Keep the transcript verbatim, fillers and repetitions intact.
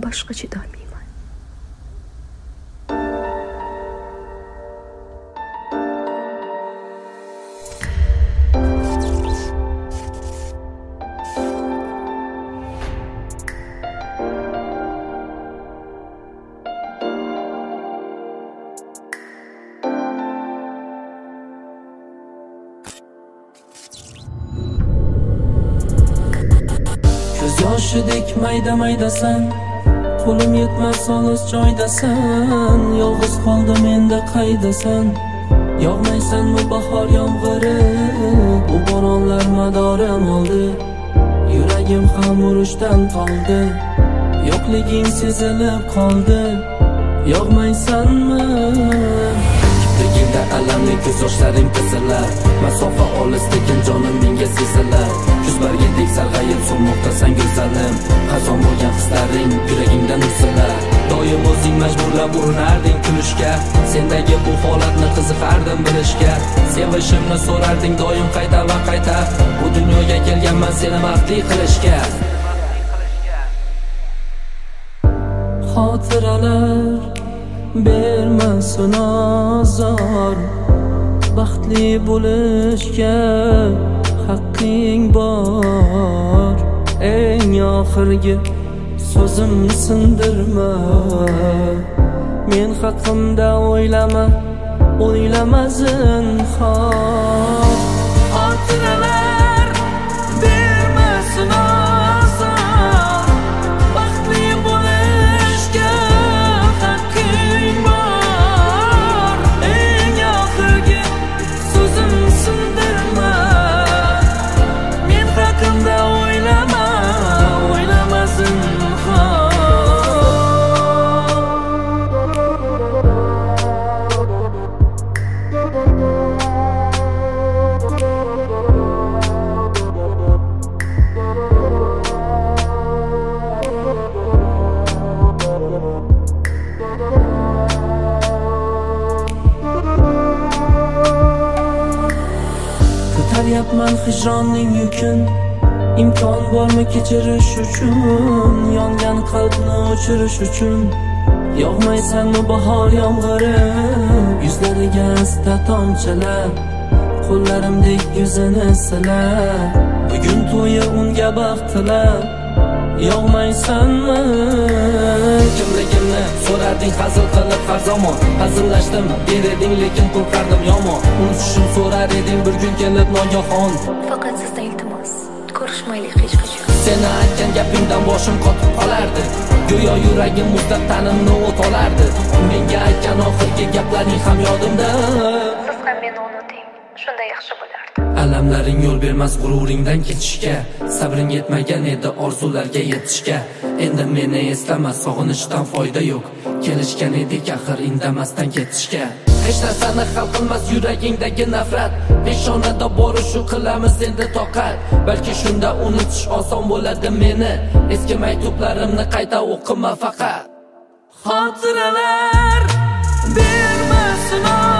boshqa chidolmayman. Yoshidek mayda maydasan, qo'lim yetmas olis joydasan. Yolg'iz qoldim endi qaydasan? Yog'maysanmi bahor yomg'iri? Bu bo'ronlar madorim oldi, yuragim ham urushdan qoldi. Yo'qliging sezilib qoldi, yog'maysanmi? Kiprigingda alamli ko'z yoshlaring qizilar, masofa olis lekin jonim menga sezilar. Kuz bargidek sarg'ayib so'lmoqdasan go'zalim, xazon bo'lgan hislaring yuragingdan uzilar. Doim o'zing majburlab urinarding kulishga, sendagi bu holatni qiziqardim bilishga. Sevishimni so'rarding doim qayta va qayta, bu dunyoga kelganman seni baxtli qilishga. Xotiralar bermasin azor, baxtli bo'lishga haqqing bor. Eng oxirgi so'zimni sindirma, men haqimda o'ylama, o'ylama zinhor. Xotiralar bermasin azor, baxtli bo'lishga haqqing bor. Eng oxirgi so'zimni sindirma, men haqimda o'ylama, o'ylama zinhor. Ko'taryapman hijronning yukin, imkon bormi kechirish uchun, yongan qalbni o'chirish uchun. Yog'maysanmi bahor yomg'iri? Yuzlariga asta tomchilar, qo'llarimdek yuzini silar. Bugun to'yi unga baxt tilab, yog'maysanmi? Kimligimni so'rarding hazil qilib har zamon, hazillashdim der eding lekin qo'rqardim yomon. Unutishim so'rar eding bir kun kelib nogahon. Faqat sizdan iltimos, ko'rishmaylik hech qachon. Seni aytgan gapingdan boshim qotib qolardi, go'yo yuragim muzlab tanimni o't olardi. Menga aytgan oxirgi gaplaring ham yodimda. Siz ham meni unuting, shunda yaxshi bo'lardi. Alamlaring yo'l bermas g'ururingdan ketishga, sabring yetmagan edi orzularga yetishga. Endi meni eslama, sog'inishdan foyda yo'q, kelishgan edik axir indamasdan ketishga. Hech narsani hal qilmas yuragingdagi nafrat, peshonada bori shu qilamiz endi toqat. Balki shunda unutish oson bo'ladi meni, eski maktuplarimni qayta o'qima faqat. Xotiralar bermasin